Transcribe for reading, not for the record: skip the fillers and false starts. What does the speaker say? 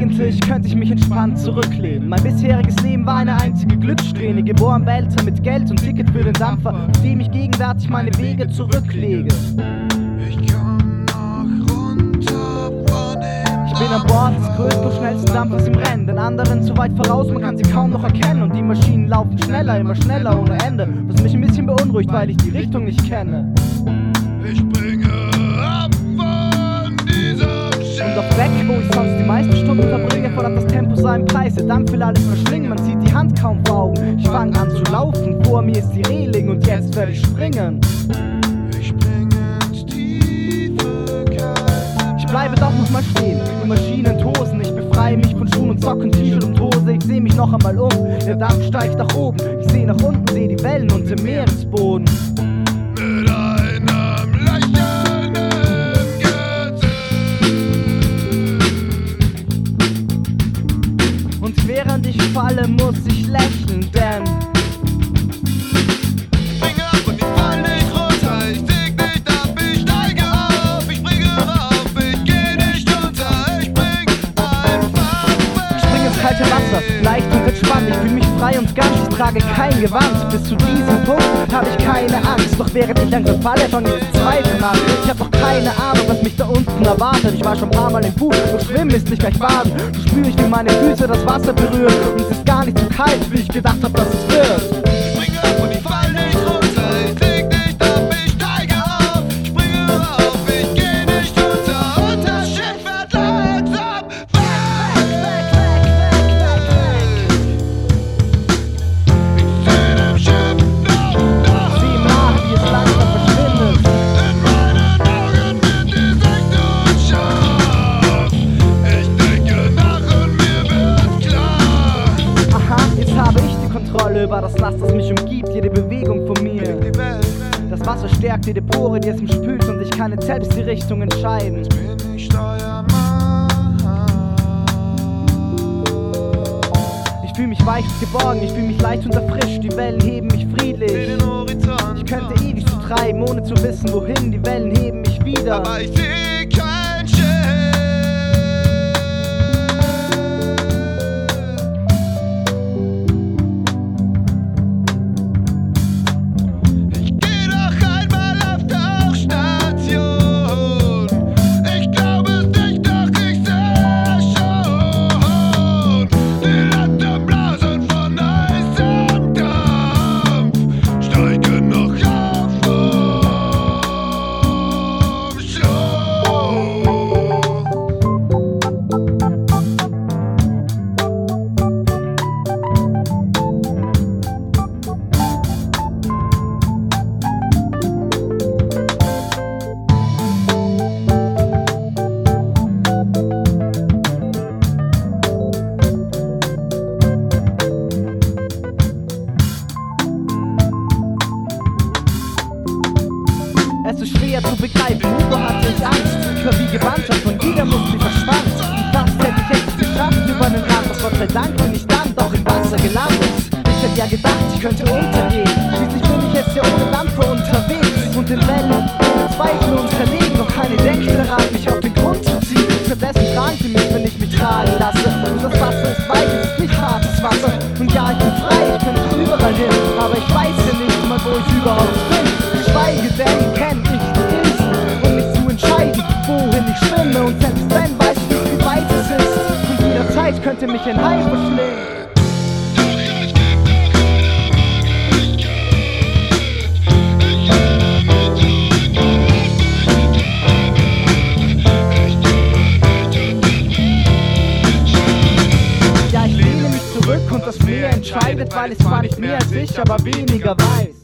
Eigentlich könnte ich mich entspannt zurücklehnen. Mein bisheriges Leben war eine einzige Glückssträhne. Geboren bei Eltern mit Geld und Ticket für den Dampfer, auf dem ich gegenwärtig meine Wege zurücklege. Ich bin an Bord des größten und schnellsten Dampfers im Rennen, den anderen zu weit voraus, man kann sie kaum noch erkennen. Und die Maschinen laufen schneller, immer schneller ohne Ende, was mich ein bisschen beunruhigt, weil ich die Richtung nicht kenne. Ich springe ab von diesem Schiff. Und auf Deck, wo ich sonst die meisten Stunden verbringe, fordert das Tempo seinen Preis. Der Dampf will alles verschlingen, man sieht die Hand kaum vor Augen. Ich fange an zu laufen, vor mir ist die Reling und jetzt werde ich springen. Ich springe ins tiefe Kalt. Ich bleibe doch noch mal stehen, die Maschinen tosen. Ich befreie mich von Schuhen und Socken, T-Shirt und Hose. Ich seh mich noch einmal um, der Dampf steigt nach oben. Ich seh nach unten, seh die Wellen und den Meeresboden. Mit einem Lächeln im Gesicht. Und während ich falle, muss ich lächeln, denn Ich springe ab und ich fall nicht runter. Ich sieg nicht ab, ich steige auf. Ich springe rauf, ich geh nicht unter. Ich spring einfach weg. ich springe ins kalte Wasser, leicht und entspannt. Ich fühle mich frei und ganz, ich trage kein Gewand. Bis zu diesem Punkt habe ich keine Angst. Doch während ich langsam falle, fange ich zu zweifeln an. Ich hab doch keine Ahnung, was mich da unten erwartet. Ich war schon ein paar Mal im Pool, doch Schwimmen ist nicht gleich Baden. So spüre ich, wie meine Füße das Wasser berühren. Und es ist gar nicht so kalt, wie ich gedacht hab, dass es wird. Ich springe ab und ich fall nicht runter. Ich sieg nicht ab, ich steige auf. Ich springe rauf, ich geh nicht unter. Und das Schiff wird langsam weg. Ich seh dem Schiff noch Sieh nach, wie es langsam verschwindet. in meinen Augen wird die Sicht unscharf. Ich denke nach und mir wird klar. Aha, jetzt habe ich die Kontrolle über das Laster, das mich umgibt, jede Bewegung von mir. Die Welt Das Wasser stärkt jede Pore, die es ihm spült, und ich kann jetzt selbst die Richtung entscheiden. bin ich Steuermann. Ich fühle mich weich und geborgen, ich fühle mich leicht und erfrischt, die Wellen heben mich friedlich. Den Horizont. Ich könnte ewig so treiben, ohne zu wissen wohin, die Wellen heben mich wieder. Aber ich seh kein Schiff. Ich geh doch einmal auf Tauchstation. Ich glaube es nicht, doch ich seh schon die Latte blasen von heißem Dampf. Steige noch auf vom Schirm. Es ist schwer zu begreifen, wovor hatte ich Angst? Ich war wie gewandert, von jeder Muskel verspannt. Und fast hätte ich es geschafft über den Rand, doch Gott sei Dank bin ich dann doch im Wasser gelandet. Ich hätte ja gedacht, ich könnte untergehen. Schließlich bin ich jetzt ja ohne Dampfer unterwegs und den Wellen ohne Zweifel unterlegen. Noch keine denkt daran, mich auf den Grund zu ziehen. Stattdessen tragen sie mich, wenn ich mich tragen lasse. Und das Wasser ist weich, es ist nicht hartes Wasser. Und ja, ich bin frei, ich könnte überall hin, aber ich weiß ja nicht mal, wo ich überhaupt bin. Geschweige denn kenn ich die Insel, um mich zu entscheiden, wohin ich schwimme. Und selbst wenn, weiß ich nicht, wie weit es ist. Und jederzeit könnte mich ein Hai verschlingen. Ja, ich lehne mich zurück und das Meer entscheidet, weil es zwar nicht mehr als ich, aber weniger weiß.